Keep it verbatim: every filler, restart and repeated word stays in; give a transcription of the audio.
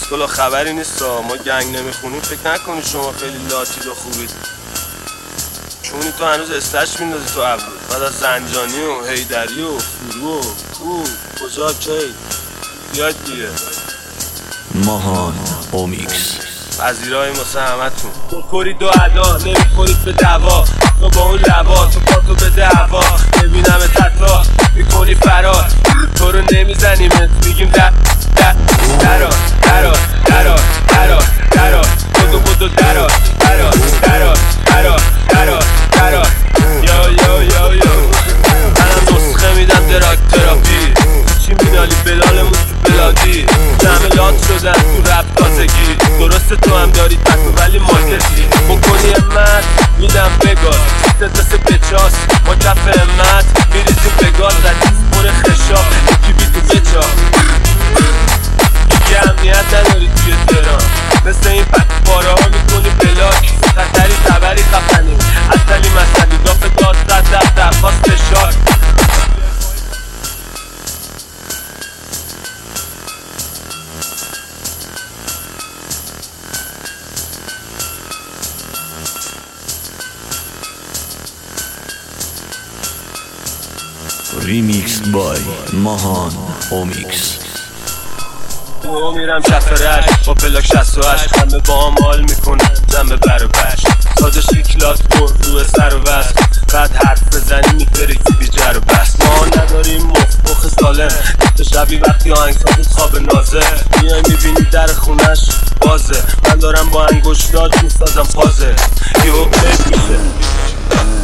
اسکولا خبری نیست، ما گنگ نمیخونیم. فکر نکنی شما خیلی لاتید و خوبید. چونی تو هنوز استش میندازی تو ابرو بعد از زنجانی و هیدری و فرو و او کجا کی بیاید دیگه. ماهان اومیکس پذیرایی واسه همتون. بخورید دو ادا نمیخورید به دوا، تو با اون لبا تو پاتو به دعوا. نبینم تتا میکنی فرار، تو رو نمیزنیمت میگیم در در درا درا درا درا درا بودو بودو درا درا درا درا درا درا یا یا یا یا. منم نسخه میدم دراک تراپی، چی مینالی بلالمون تو بلادی. جمع لات شدن تو رب تازگی، درسته تو هم داری تکو ولی مارکتی. بکنی امت میدم بگاز، ستدس بچاس ما کف امت میریزیم بگاز. ردیز پر خشاب یکی بی تو بچا دیگه امنیت نداری توی تهران. مثل این پت باره ها میکنی بلاک، خطری تبری خفنی اصلی مسئلی دافه داد زد در درخواست شاد. ریمیکس بای ماهان اومیکس. تو میرم کف رشت با پلاک شصت و هشت، همه با هم حال میکنه زنبه بر و بشت. ساده شیکلات پر روی سر و بس، بعد حرف بزنی میفرکی بی جر و بس. ما نداریم مخ سالم، تو شبی وقتی آهنگ سازت خواب نازه. میای میبینی در خونش بازه، من دارم با انگشتات میسازم پازه. یهو کیف میشه